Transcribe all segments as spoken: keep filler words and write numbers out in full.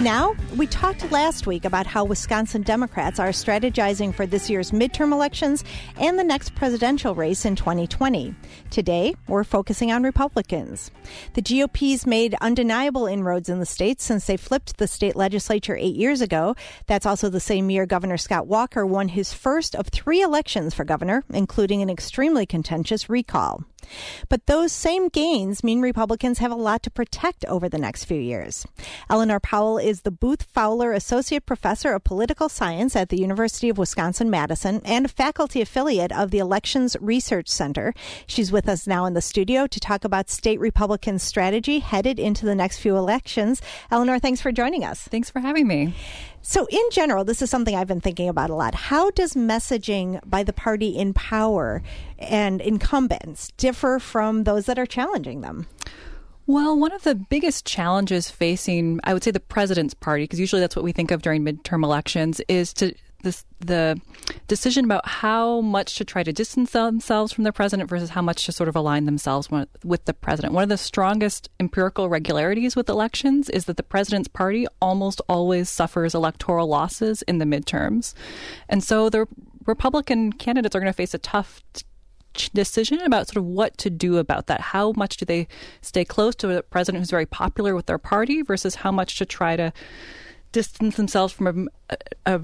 Now, we talked last week about how Wisconsin Democrats are strategizing for this year's midterm elections and the next presidential race in twenty twenty. Today, we're focusing on Republicans. The G O P's made undeniable inroads in the state since they flipped the state legislature eight years ago. That's also the same year Governor Scott Walker won his first of three elections for governor, including an extremely contentious recall. But those same gains mean Republicans have a lot to protect over the next few years. Eleanor Powell is the Booth Fowler Associate Professor of Political Science at the University of Wisconsin-Madison and a faculty affiliate of the Elections Research Center. She's with us now in the studio to talk about state Republican strategy headed into the next few elections. Eleanor, thanks for joining us. Thanks for having me. So in general, this is something I've been thinking about a lot. How does messaging by the party in power and incumbents differ from those that are challenging them? Well, one of the biggest challenges facing, I would say, the president's party, because usually that's what we think of during midterm elections, is to this, the decision about how much to try to distance themselves from the president versus how much to sort of align themselves with the president. One of the strongest empirical regularities with elections is that the president's party almost always suffers electoral losses in the midterms. And so the Republican candidates are going to face a tough decision about sort of what to do about that. How much do they stay close to a president who's very popular with their party versus how much to try to distance themselves from a, a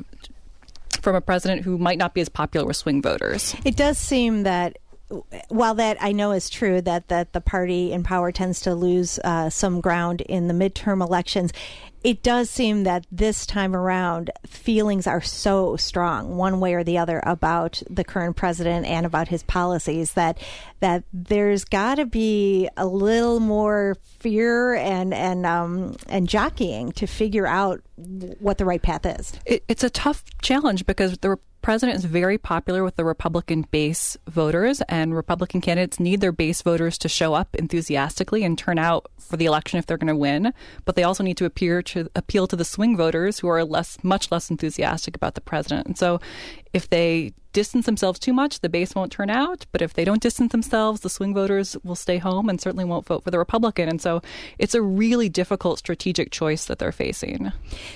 from a president who might not be as popular with swing voters. It does seem that while that I know is true, that, that the party in power tends to lose uh, some ground in the midterm elections, it does seem that this time around feelings are so strong one way or the other about the current president and about his policies that that there's got to be a little more fear and and um, and jockeying to figure out what the right path is. It, it's a tough challenge because the president is very popular with the Republican base voters, and Republican candidates need their base voters to show up enthusiastically and turn out for the election if they're going to win. But they also need to appear to appeal to the swing voters who are less, much less enthusiastic about the president. And so if they distance themselves too much, the base won't turn out. But if they don't distance themselves, the swing voters will stay home and certainly won't vote for the Republican. And so it's a really difficult strategic choice that they're facing.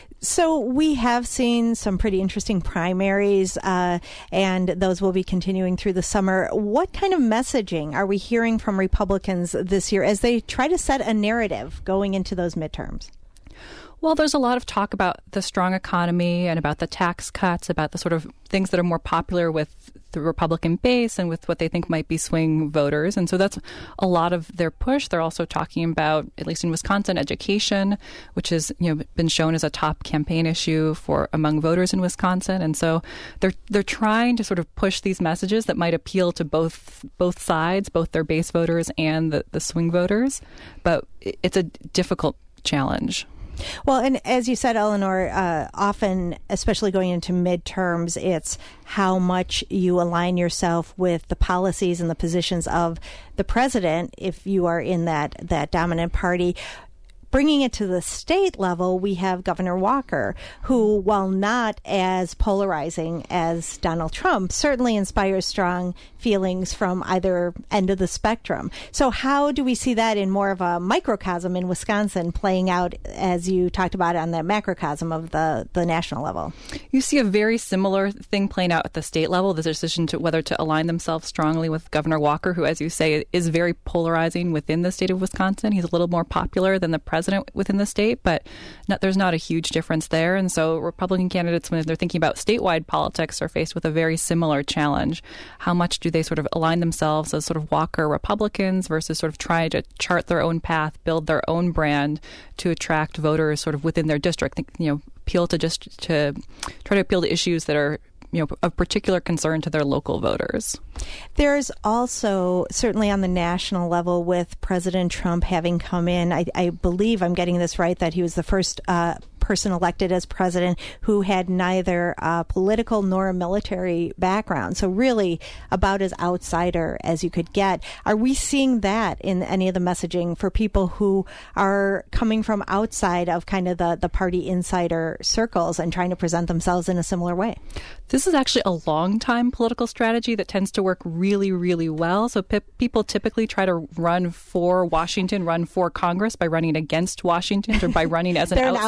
So we have seen some pretty interesting primaries, uh, and those will be continuing through the summer. What kind of messaging are we hearing from Republicans this year as they try to set a narrative going into those midterms? Well, there's a lot of talk about the strong economy and about the tax cuts, about the sort of things that are more popular with the Republican base and with what they think might be swing voters. And so that's a lot of their push. They're also talking about, at least in Wisconsin, education, which has, you know, been shown as a top campaign issue for among voters in Wisconsin. And so they're they're trying to sort of push these messages that might appeal to both both sides, both their base voters and the, the swing voters. But it's a difficult challenge. Well, and as you said, Eleanor, uh, often, especially going into midterms, it's how much you align yourself with the policies and the positions of the president if you are in that, that dominant party. Bringing it to the state level, we have Governor Walker, who, while not as polarizing as Donald Trump, certainly inspires strong feelings from either end of the spectrum. So how do we see that in more of a microcosm in Wisconsin playing out, as you talked about, on the macrocosm of the, the national level? You see a very similar thing playing out at the state level, the decision to whether to align themselves strongly with Governor Walker, who, as you say, is very polarizing within the state of Wisconsin. He's a little more popular than the president within the state, but not, there's not a huge difference there. And so Republican candidates, when they're thinking about statewide politics, are faced with a very similar challenge. How much do they sort of align themselves as sort of Walker Republicans versus sort of try to chart their own path, build their own brand to attract voters sort of within their district, you know, appeal to just to try to appeal to issues that are, you know, of particular concern to their local voters. There's also, certainly on the national level, with President Trump having come in, I, I believe I'm getting this right, that he was the first uh, person elected as president who had neither a political nor a military background. So really about as outsider as you could get. Are we seeing that in any of the messaging for people who are coming from outside of kind of the, the party insider circles and trying to present themselves in a similar way? This is actually a long-time political strategy that tends to work really, really well. So pe- people typically try to run for Washington, run for Congress by running against Washington or by running as an They're outsider. an outsider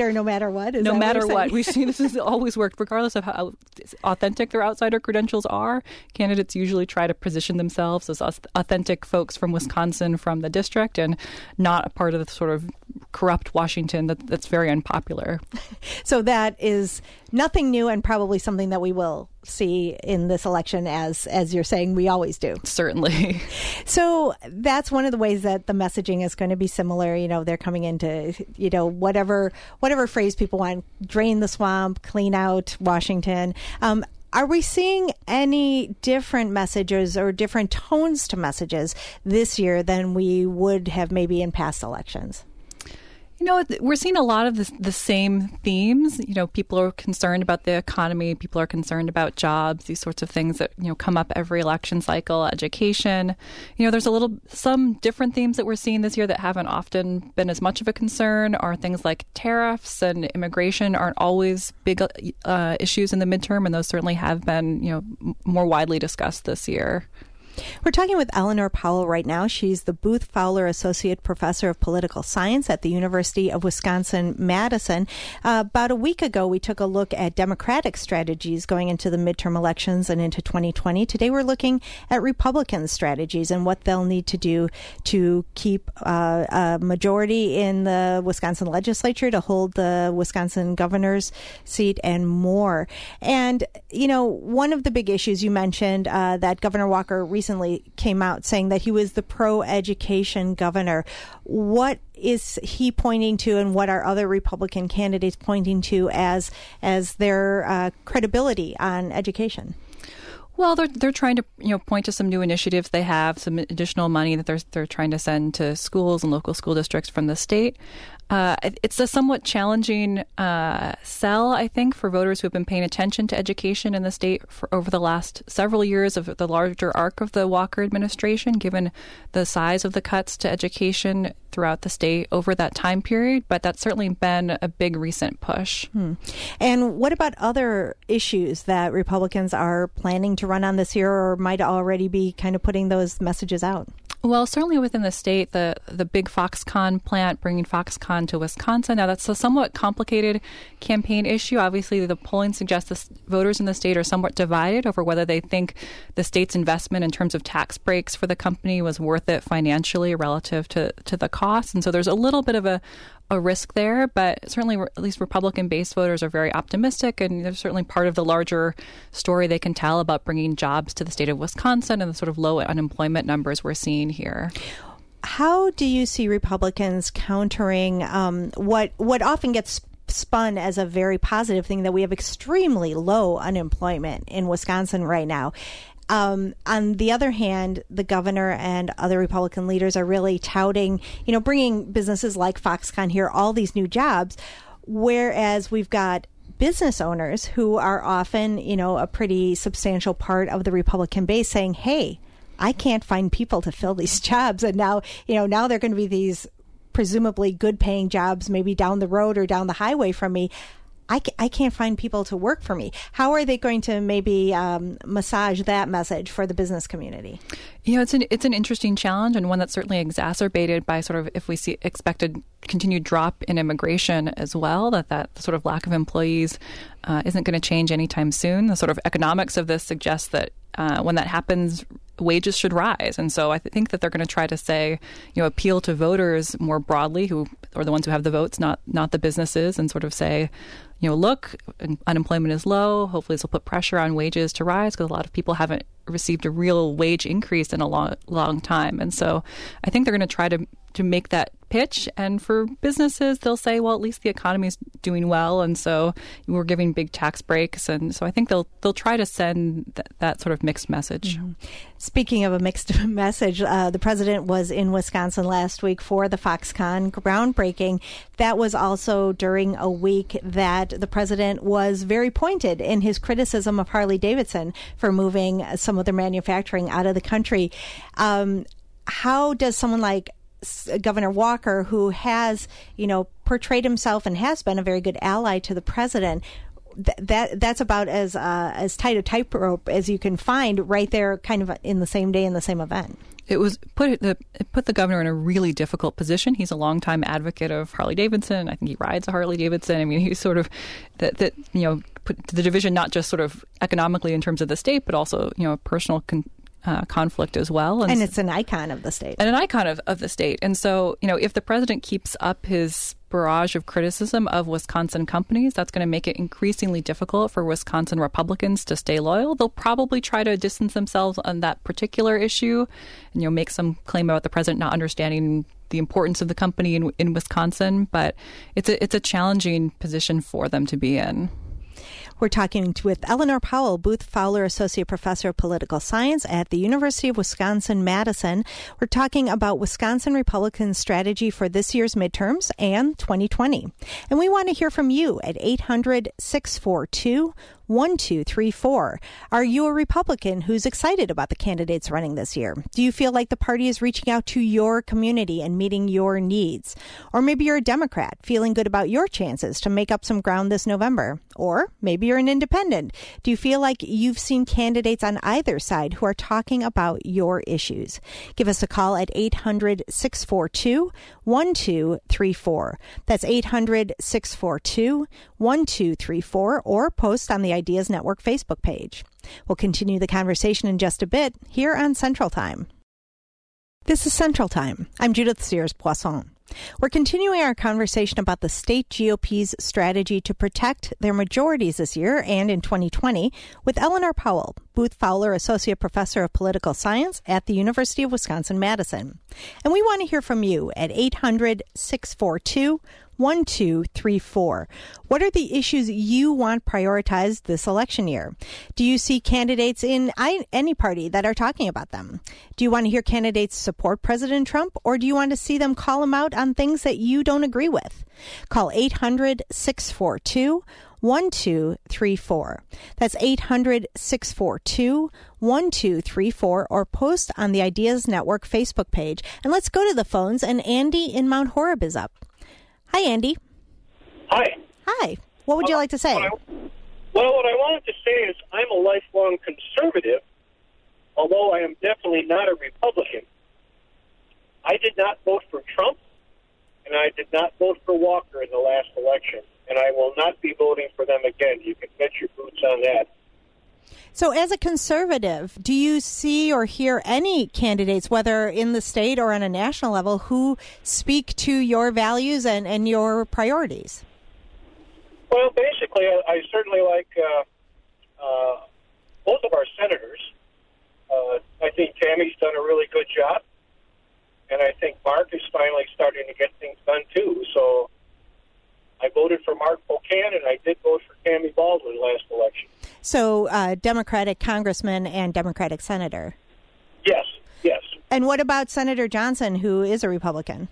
outsider no matter what? Is no that matter what, what. We've seen this has always worked, regardless of how authentic their outsider credentials are. Candidates usually try to position themselves as authentic folks from Wisconsin, from the district, and not a part of the sort of corrupt Washington that, that's very unpopular. So that is nothing new, and probably something that we will see in this election, as as you're saying we always do. Certainly. So that's one of the ways that the messaging is going to be similar. You know, they're coming into, you know, whatever whatever phrase people want: drain the swamp, clean out Washington. Um, Are we seeing any different messages or different tones to messages this year than we would have maybe in past elections? You know, we're seeing a lot of the, the same themes. You know, people are concerned about the economy. People are concerned about jobs, these sorts of things that, you know, come up every election cycle, education. You know, there's a little, some different themes that we're seeing this year that haven't often been as much of a concern are things like tariffs and immigration aren't always big uh, issues in the midterm. And those certainly have been, you know, m- more widely discussed this year. We're talking with Eleanor Powell right now. She's the Booth Fowler Associate Professor of Political Science at the University of Wisconsin-Madison. Uh, about a week ago, we took a look at Democratic strategies going into the midterm elections and into twenty twenty. Today, we're looking at Republican strategies and what they'll need to do to keep uh, a majority in the Wisconsin legislature, to hold the Wisconsin governor's seat, and more. And, you know, one of the big issues you mentioned uh, that Governor Walker recently recently came out saying that he was the pro-education governor. What is he pointing to, and what are other Republican candidates pointing to as as their uh, credibility on education? Well, they're they're trying to, you know, point to some new initiatives they have, some additional money that they're they're trying to send to schools and local school districts from the state. Uh, it's a somewhat challenging uh, sell, I think, for voters who have been paying attention to education in the state for over the last several years of the larger arc of the Walker administration, given the size of the cuts to education throughout the state over that time period. But that's certainly been a big recent push. Hmm. And what about other issues that Republicans are planning to run on this year, or might already be kind of putting those messages out? Well, certainly within the state, the the big Foxconn plant, bringing Foxconn to Wisconsin. Now, that's a somewhat complicated campaign issue. Obviously, the polling suggests the voters in the state are somewhat divided over whether they think the state's investment in terms of tax breaks for the company was worth it financially relative to, to the cost. And so there's a little bit of a a risk there, but certainly at least Republican-based voters are very optimistic, and there's certainly part of the larger story they can tell about bringing jobs to the state of Wisconsin and the sort of low unemployment numbers we're seeing here. How do you see Republicans countering um, what what often gets spun as a very positive thing, that we have extremely low unemployment in Wisconsin right now? Um, on the other hand, the governor and other Republican leaders are really touting, you know, bringing businesses like Foxconn here, all these new jobs, whereas we've got business owners who are often, you know, a pretty substantial part of the Republican base saying, hey, I can't find people to fill these jobs. And now, you know, now they're going to be these presumably good paying jobs, maybe down the road or down the highway from me. I, I can't find people to work for me. How are they going to maybe um, massage that message for the business community? You know, it's an it's an interesting challenge, and one that's certainly exacerbated by sort of, if we see expected continued drop in immigration as well, that that sort of lack of employees uh, isn't going to change anytime soon. The sort of economics of this suggests that uh, when that happens, wages should rise. And so I th- think that they're going to try to say, you know, appeal to voters more broadly, who are the ones who have the votes, not not the businesses, and sort of say, you know, look, unemployment is low. Hopefully this will put pressure on wages to rise, because a lot of people haven't received a real wage increase in a long, long time. And so I think they're going to try to to make that pitch. And for businesses, they'll say, well, at least the economy is doing well, and so we're giving big tax breaks. And so I think they'll they'll try to send th- that sort of mixed message. Mm-hmm. Speaking of a mixed message, uh, the president was in Wisconsin last week for the Foxconn groundbreaking. That was also during a week that the president was very pointed in his criticism of Harley-Davidson for moving some of their manufacturing out of the country. Um, how does someone like Governor Walker, who has, you know, portrayed himself and has been a very good ally to the president, th- that that's about as uh, as tight a tightrope as you can find right there, kind of in the same day in the same event? it was put the it put the governor in a really difficult position. He's a longtime advocate of Harley Davidson. I think he rides a Harley Davidson. I mean, he's sort of that that you know put the division not just sort of economically in terms of the state, but also you know personal con- uh, conflict as well. And, and it's an icon of the state. And an icon of, of the state. And so you know if the president keeps up his barrage of criticism of Wisconsin companies, that's going to make it increasingly difficult for Wisconsin Republicans to stay loyal. They'll probably try to distance themselves on that particular issue and, you know, make some claim about the president not understanding the importance of the company in, in Wisconsin. But it's a, it's a challenging position for them to be in. We're talking with Eleanor Powell, Booth Fowler Associate Professor of Political Science at the University of Wisconsin-Madison. We're talking about Wisconsin Republicans' strategy for this year's midterms and twenty twenty. And we want to hear from you at eight hundred, six four two, one two three four. Are you a Republican who's excited about the candidates running this year? Do you feel like the party is reaching out to your community and meeting your needs? Or maybe you're a Democrat feeling good about your chances to make up some ground this November. Or maybe you're an independent. Do you feel like you've seen candidates on either side who are talking about your issues? Give us a call at eight hundred, six four two, one two three four. That's eight hundred, six four two, one two three four, or post on the Ideas Network Facebook page. We'll continue the conversation in just a bit here on Central Time. This is Central Time. I'm Judith Sears-Poisson. We're continuing our conversation about the state G O P's strategy to protect their majorities this year and in twenty twenty with Eleanor Powell, Booth Fowler Associate Professor of Political Science at the University of Wisconsin-Madison. And we want to hear from you at eight hundred, six four two, one two three four. What are the issues you want prioritized this election year? Do you see candidates in any party that are talking about them? Do you want to hear candidates support President Trump, or do you want to see them call him out on things that you don't agree with? Call eight hundred, six four two, one two three four. That's eight hundred, six four two, one two three four, or post on the Ideas Network Facebook page. And let's go to the phones, and Andy in Mount Horeb is up. Hi, Andy. Hi. Hi. What would you like to say? Well, what I wanted to say is I'm a lifelong conservative, although I am definitely not a Republican. I did not vote for Trump, and I did not vote for Walker in the last election, and I will not be voting for them again. You can bet your boots on that. So as a conservative, do you see or hear any candidates, whether in the state or on a national level, who speak to your values and, and your priorities? Well, basically, I, I certainly like uh, uh, both of our senators. Uh, I think Tammy's done a really good job, and I think Mark is finally starting to get things done, too. So I voted for Mark Pocan, and I did vote for Tammy Baldwin last election. So uh, Democratic congressman and Democratic senator. Yes, yes. And what about Senator Johnson, who is a Republican?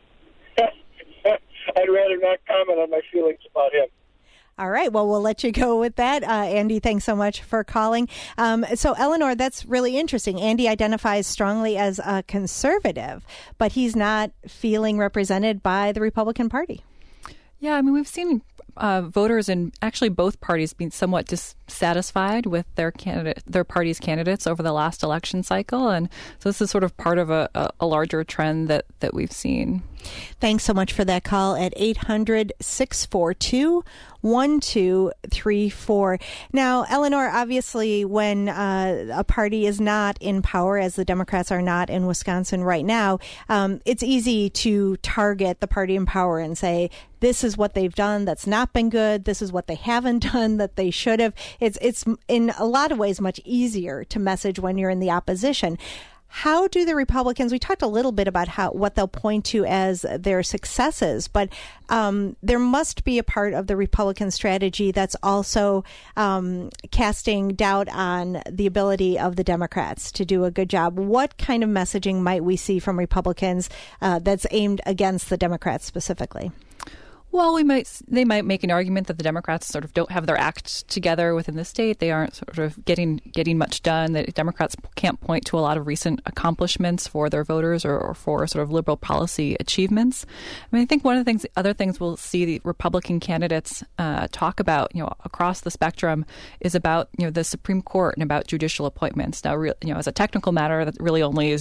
I'd rather not comment on my feelings about him. All right. Well, we'll let you go with that. Uh, Andy, thanks so much for calling. Um, so, Eleanor, that's really interesting. Andy identifies strongly as a conservative, but he's not feeling represented by the Republican Party. Yeah, I mean, we've seen uh, voters in actually both parties being somewhat dissatisfied with their candidate, their party's candidates over the last election cycle, and so this is sort of part of a, a, a larger trend that, that we've seen. Thanks so much for that call at eight hundred, six four two, one two three four. Now, Eleanor, obviously, when uh, a party is not in power, as the Democrats are not in Wisconsin right now, um, it's easy to target the party in power and say, this is what they've done that's not been good. This is what they haven't done that they should have. It's, it's in a lot of ways much easier to message when you're in the opposition. How do the Republicans, we talked a little bit about how what they'll point to as their successes, but um, there must be a part of the Republican strategy that's also um, casting doubt on the ability of the Democrats to do a good job. What kind of messaging might we see from Republicans uh, that's aimed against the Democrats specifically? Well, we might they might make an argument that the Democrats sort of don't have their act together within the state. They aren't sort of getting getting much done. That Democrats can't point to a lot of recent accomplishments for their voters or, or for sort of liberal policy achievements. I mean, I think one of the things, other things we'll see the Republican candidates uh, talk about, you know, across the spectrum is about, you know, the Supreme Court and about judicial appointments. Now, re- you know, as a technical matter, that really only is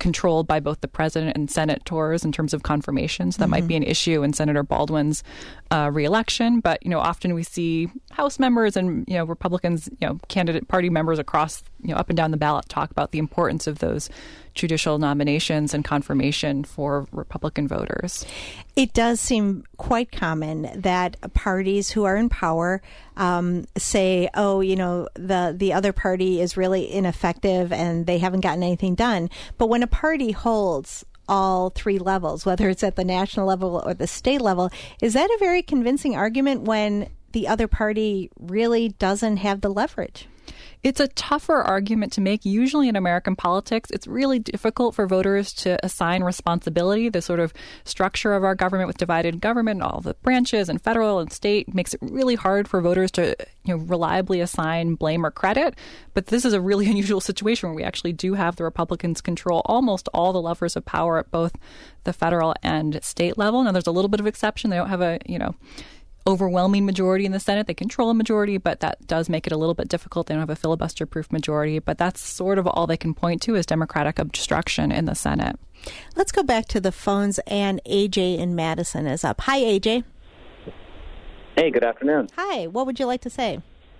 controlled by both the president and senators in terms of confirmations. That mm-hmm. might be an issue in Senator Baldwin's uh, reelection. But, you know, often we see House members and, you know, Republicans, you know, candidate party members across, you know, up and down the ballot talk about the importance of those judicial nominations and confirmation for Republican voters. It does seem quite common that parties who are in power um, say, oh, you know, the, the other party is really ineffective and they haven't gotten anything done. But when a party holds all three levels, whether it's at the national level or the state level, is that a very convincing argument when the other party really doesn't have the leverage? It's a tougher argument to make. Usually in American politics, it's really difficult for voters to assign responsibility. The sort of structure of our government with divided government, all the branches and federal and state makes it really hard for voters to, you know, reliably assign blame or credit. But this is a really unusual situation where we actually do have the Republicans control almost all the levers of power at both the federal and state level. Now, there's a little bit of exception. They don't have a, you know, overwhelming majority in the Senate. They control a majority, but that does make it a little bit difficult. They don't have a filibuster-proof majority, but that's sort of all they can point to is Democratic obstruction in the Senate. Let's go back to the phones, and A J in Madison is up. Hi, A J. Hey, good afternoon. Hi, what would you like to say?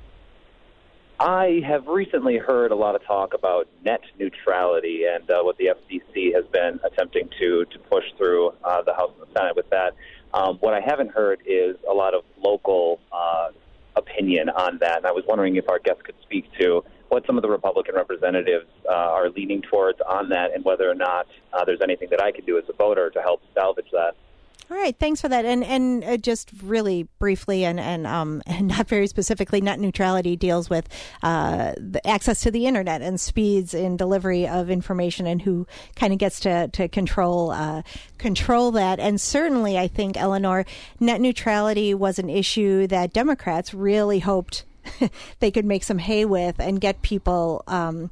I have recently heard a lot of talk about net neutrality and uh, what the F C C has been attempting to, to push through uh, the House and the Senate with that. Um, what I haven't heard is a lot of local uh, opinion on that, and I was wondering if our guests could speak to what some of the Republican representatives uh, are leaning towards on that and whether or not uh, there's anything that I could do as a voter to help salvage that. All right, thanks for that. And and uh, just really briefly and and um and not very specifically, net neutrality deals with uh, the access to the internet and speeds in delivery of information and who kind of gets to to control uh, control that. And certainly, I think, Eleanor, net neutrality was an issue that Democrats really hoped they could make some hay with and get people um,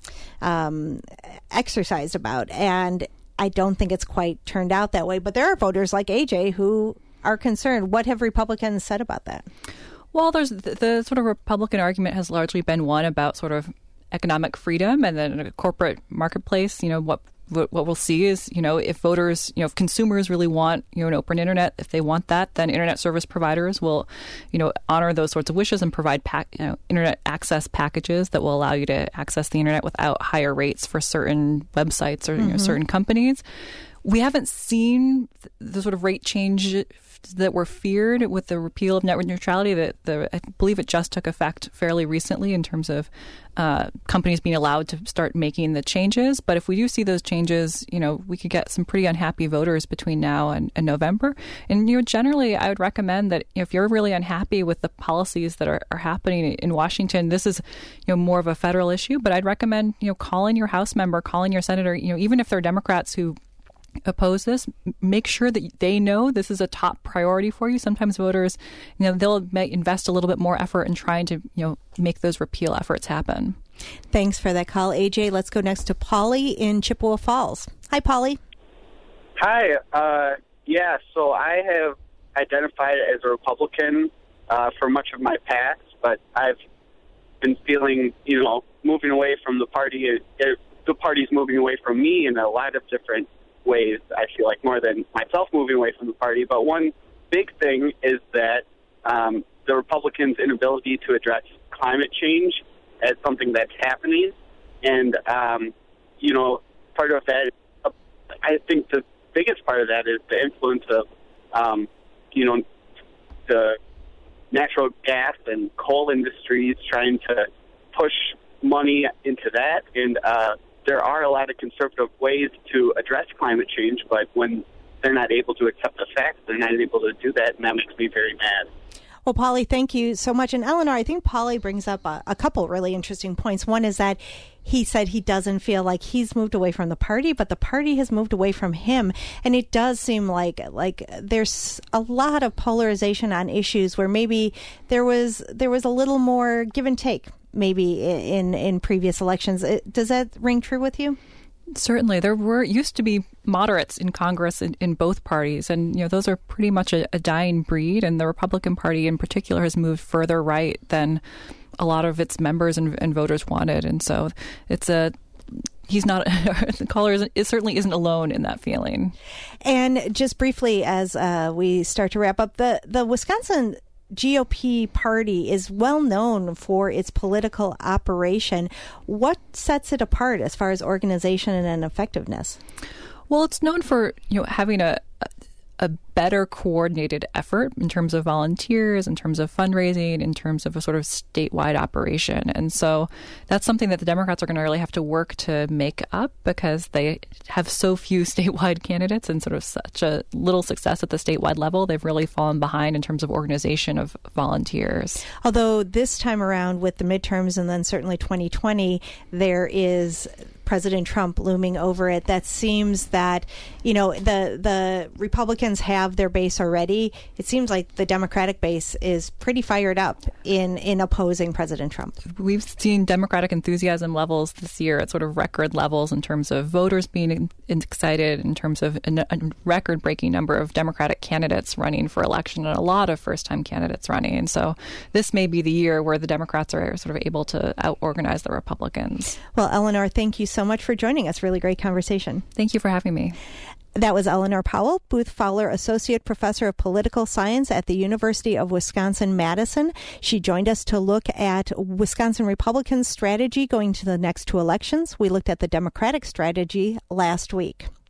um, exercised about. And I don't think it's quite turned out that way. But there are voters like A J who are concerned. What have Republicans said about that? Well, there's the, the sort of Republican argument has largely been one about sort of economic freedom and then a corporate marketplace. You know, what what we'll see is, you know, if voters, you know, if consumers really want, you know, an open internet, if they want that, then internet service providers will, you know, honor those sorts of wishes and provide pack, you know, internet access packages that will allow you to access the internet without higher rates for certain websites or mm-hmm. you know, certain companies. We haven't seen the sort of rate change that were feared with the repeal of net neutrality. That the I believe it just took effect fairly recently in terms of uh, companies being allowed to start making the changes. But if we do see those changes, you know, we could get some pretty unhappy voters between now and, and November. And you know, generally, I would recommend that if you're really unhappy with the policies that are, are happening in Washington, this is, you know, more of a federal issue. But I'd recommend, you know, calling your House member, calling your senator. You know, even if they're Democrats who oppose this, make sure that they know this is a top priority for you. Sometimes voters, you know, they'll may invest a little bit more effort in trying to, you know, make those repeal efforts happen. Thanks for that call, A J. Let's go next to Polly in Chippewa Falls. Hi, Polly. Hi. Uh, yeah, so I have identified as a Republican uh, for much of my past, but I've been feeling, you know, moving away from the party. It, the party's moving away from me in a lot of different ways, I feel like, more than myself moving away from the party. But one big thing is that um, the Republicans' inability to address climate change as something that's happening. And, um, you know, part of that, uh, I think the biggest part of that is the influence of, um, you know, the natural gas and coal industries trying to push money into that. And, uh, there are a lot of conservative ways to address climate change, but when they're not able to accept the facts, they're not able to do that, and that makes me very mad. Well, Polly, thank you so much. And Eleanor, I think Polly brings up a, a couple really interesting points. One is that he said he doesn't feel like he's moved away from the party, but the party has moved away from him. And it does seem like like there's a lot of polarization on issues where maybe there was there was a little more give and take maybe in, in previous elections. Does that ring true with you? Certainly. There were used to be moderates in Congress in, in both parties, and you know those are pretty much a, a dying breed, and the Republican Party in particular has moved further right than a lot of its members and, and voters wanted. And so it's a he's not, the caller isn't, it certainly isn't alone in that feeling. And just briefly, as uh, we start to wrap up, the, the Wisconsin G O P party is well known for its political operation. What sets it apart as far as organization and effectiveness? Well, it's known for, you know, having a a better coordinated effort in terms of volunteers, in terms of fundraising, in terms of a sort of statewide operation. And so that's something that the Democrats are going to really have to work to make up, because they have so few statewide candidates and sort of such a little success at the statewide level. They've really fallen behind in terms of organization of volunteers. Although this time around with the midterms and then certainly twenty twenty, there is President Trump looming over it. That seems that, you know, the the Republicans have their base already. It seems like the Democratic base is pretty fired up in, in opposing President Trump. We've seen Democratic enthusiasm levels this year at sort of record levels in terms of voters being excited, in terms of a, a record-breaking number of Democratic candidates running for election, and a lot of first-time candidates running. And so this may be the year where the Democrats are sort of able to out-organize the Republicans. Well, Eleanor, thank you so much for joining us. Really great conversation. Thank you for having me. That was Eleanor Powell, Booth Fowler Associate Professor of Political Science at the University of Wisconsin-Madison. She joined us to look at Wisconsin Republicans' strategy going to the next two elections. We looked at the Democratic strategy last week.